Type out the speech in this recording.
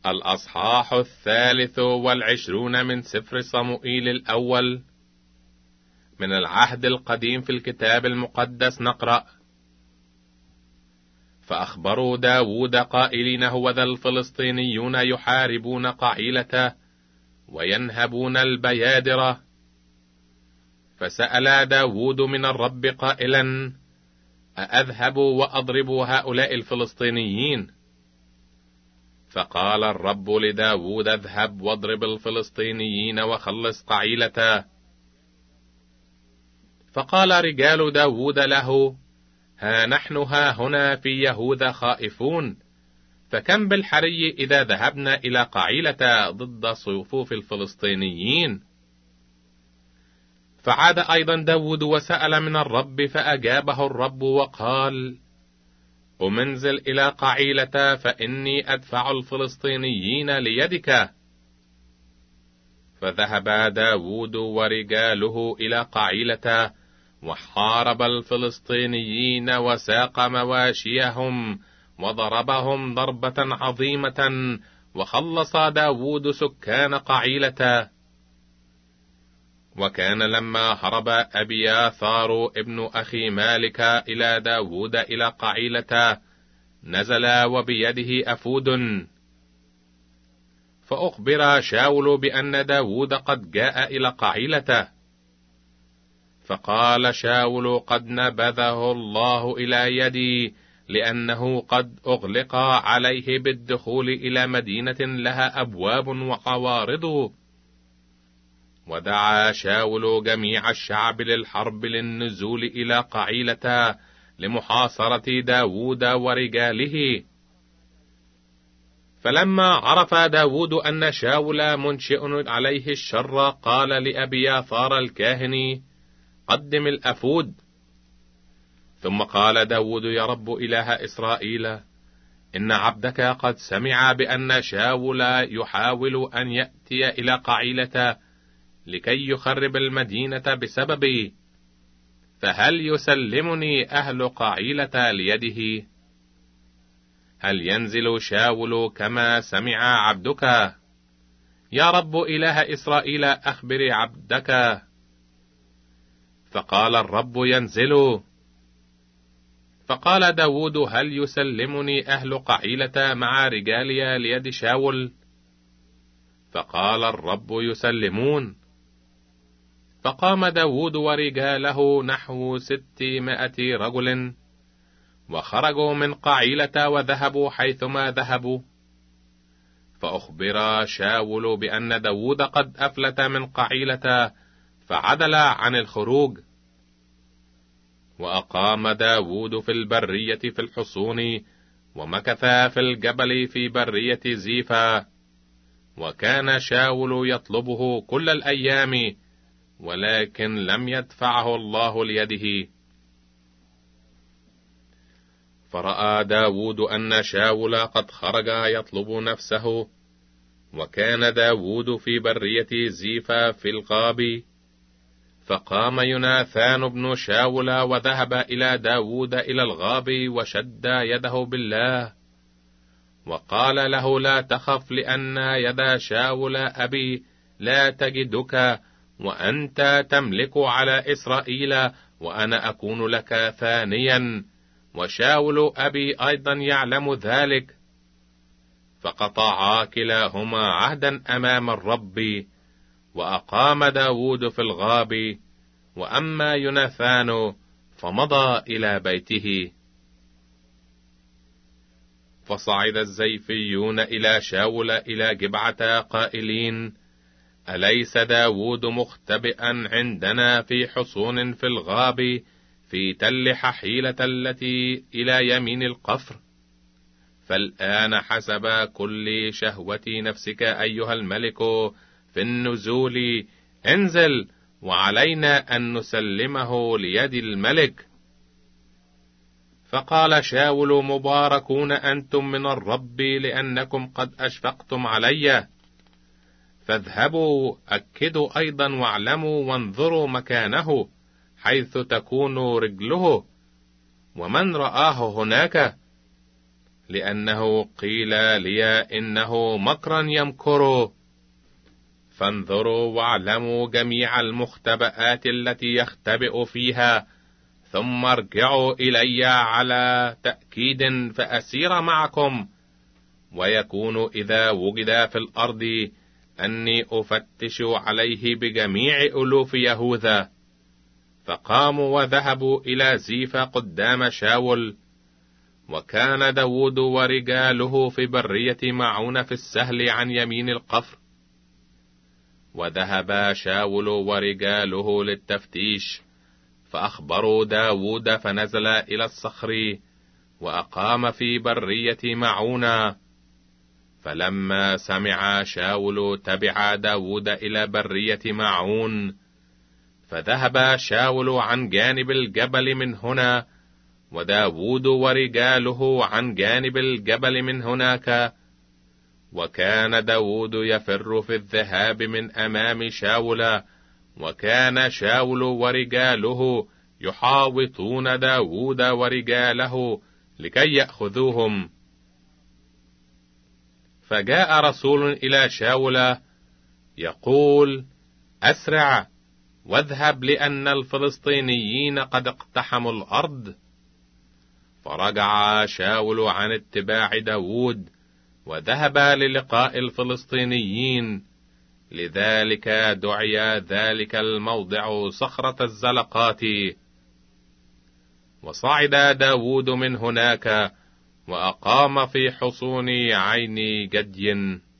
الأصحاح 23 من سفر صموئيل الأول. من العهد القديم في الكتاب المقدس نقرأ: فأخبروا داود قائلين: هوذا الفلسطينيون يحاربون قعيلة وينهبون البيادرة. فسأل داود من الرب قائلا: أأذهب وأضرب هؤلاء الفلسطينيين؟ فقال الرب لداود: اذهب واضرب الفلسطينيين وخلص قعيلة. فقال رجال داود له: ها نحن هنا في يهوذا خائفون، فكم بالحري إذا ذهبنا إلى قعيلة ضد صفوف الفلسطينيين. فعاد أيضا داود وسأل من الرب، فأجابه الرب وقال: أمنزل إلى قعيلة، فإني أدفع الفلسطينيين ليدك. فذهب داود ورجاله إلى قعيلة، وحارب الفلسطينيين وساق مواشيهم وضربهم ضربة عظيمة، وخلص داود سكان قعيلة. وكان لما هرب أبياثار ابن أخي مالك إلى داود إلى قعيلة، نزل وبيده أفود. فأخبر شاول بأن داود قد جاء إلى قعيلة. فقال شاول: قد نبذه الله إلى يدي، لأنه قد أغلق عليه بالدخول إلى مدينة لها أبواب وعوارض. ودعا شاول جميع الشعب للحرب للنزول إلى قعيلة لمحاصرة داود ورجاله. فلما عرف داود أن شاول منشئ عليه الشر، قال لأبياثار الكاهن: قدم الأفود. ثم قال داود: يا رب إله إسرائيل، إن عبدك قد سمع بأن شاول يحاول أن يأتي إلى قعيلة لكي يخرب المدينة بسببي، فهل يسلمني أهل قعيلة ليده؟ هل ينزل شاول كما سمع عبدك؟ يا رب إله إسرائيل، أخبر عبدك. فقال الرب: ينزل. فقال داود: هل يسلمني أهل قعيلة مع رجالي ليد شاول؟ فقال الرب: يسلمون. فقام داود ورجاله نحو 600 رجل، وخرجوا من قعيلة وذهبوا حيثما ذهبوا. فأخبر شاول بأن داود قد أفلت من قعيلة، فعدل عن الخروج. وأقام داود في البرية في الحصون، ومكث في الجبل في برية زيفا. وكان شاول يطلبه كل الأيام، ولكن لم يدفعه الله ليده. فرأى داود أن شاول قد خرج يطلب نفسه، وكان داود في برية زيفا في الغاب. فقام يوناثان بن شاول وذهب إلى داود إلى الغاب، وشد يده بالله وقال له: لا تخف، لأن يد شاول أبي لا تجدك، وأنت تملك على إسرائيل، وأنا أكون لك ثانيا، وشاول أبي أيضا يعلم ذلك. فقطعا كلاهما عهدا أمام الرب، وأقام داود في الغاب، وأما يوناثان فمضى إلى بيته. فصعد الزيفيون إلى شاول إلى جبعة قائلين: أليس داود مختبئا عندنا في حصون في الغاب في تل ححيلة التي إلى يمين القفر؟ فالآن حسب كل شهوة نفسك أيها الملك في النزول، انزل، وعلينا أن نسلمه ليد الملك. فقال شاول: مباركون أنتم من الرب، لأنكم قد أشفقتم علي. فاذهبوا أكدوا أيضا واعلموا وانظروا مكانه حيث تكون رجله، ومن رآه هناك. لأنه قيل لي إنه مكرا يمكر. فانظروا واعلموا جميع المختبئات التي يختبئ فيها، ثم ارجعوا إلي على تأكيد فأسير معكم. ويكون إذا وجد في الأرض أني أفتش عليه بجميع ألوف يهوذا. فقاموا وذهبوا إلى زيف قدام شاول. وكان داود ورجاله في برية معون في السهل عن يمين القفر. وذهب شاول ورجاله للتفتيش، فأخبروا داود، فنزل إلى الصخر وأقام في برية معون. فلما سمع شاول تبع داود إلى برية معون. فذهب شاول عن جانب الجبل من هنا، وداود ورجاله عن جانب الجبل من هناك. وكان داود يفر في الذهاب من أمام شاول، وكان شاول ورجاله يحاوطون داود ورجاله لكي يأخذوهم. فجاء رسول إلى شاول يقول: أسرع واذهب، لأن الفلسطينيين قد اقتحموا الأرض. فرجع شاول عن اتباع داود وذهب للقاء الفلسطينيين. لذلك دعي ذلك الموضع صخرة الزلقات. وصعد داود من هناك وأقام في حصون عين جدي.